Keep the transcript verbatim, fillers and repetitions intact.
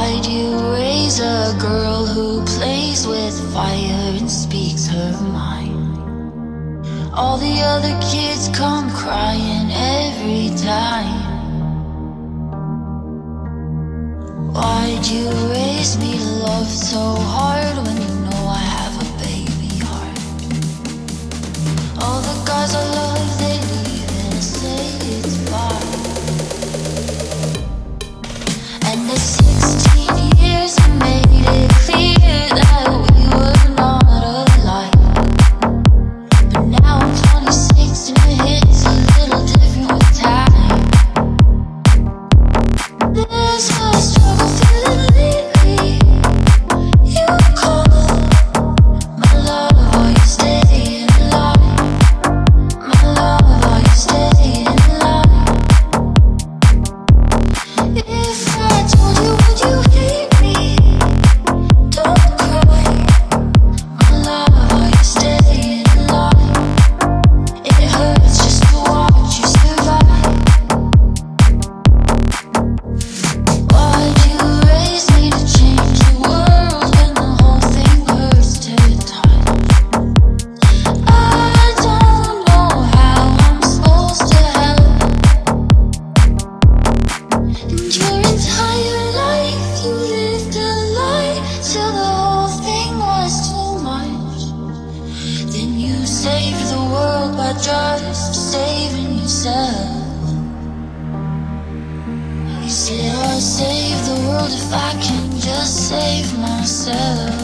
Why'd you raise a girl who plays with fire and speaks her mind? All the other kids come crying every time. Why'd you raise me to love so hard when you know I have a baby heart? All the guys I love, they leave and say it's fine. And the sixteen years I made it clear that we were not alike. But now I'm twenty-six and it hits a little different with time. There's a struggle feeling lately. You call my love, are you staying alive? My love, are you staying alive? If I told you, would you hate me? Don't cry. My love, are you staying alive? It hurts just to watch you survive. Why'd you raise me to change the world when the whole thing hurts to touch? I don't know how I'm supposed to help. And your entire life you lived a lie till the whole thing was too much. Then you saved the world by just saving yourself. You said I'll save the world if I can just save myself.